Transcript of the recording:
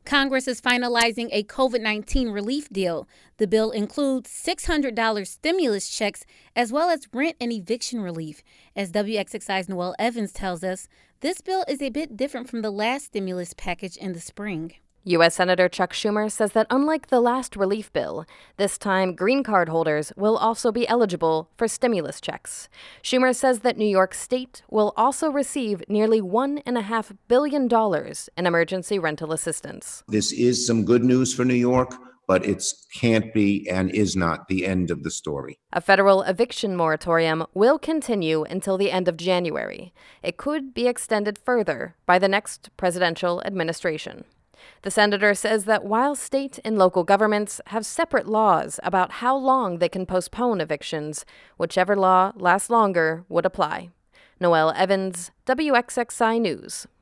Congress is finalizing a COVID-19 relief deal. The bill includes $600 stimulus checks as well as rent and eviction relief. As WXXI's Noelle Evans tells us, this bill is a bit different from the last stimulus package in the spring. U.S. Senator Chuck Schumer says that unlike the last relief bill, this time green card holders will also be eligible for stimulus checks. Schumer says that New York State will also receive nearly $1.5 billion in emergency rental assistance. This is some good news for New York, but it can't be and is not the end of the story. A federal eviction moratorium will continue until the end of January. It could be extended further by the next presidential administration. The senator says that while state and local governments have separate laws about how long they can postpone evictions, whichever law lasts longer would apply. Noelle Evans, WXXI News.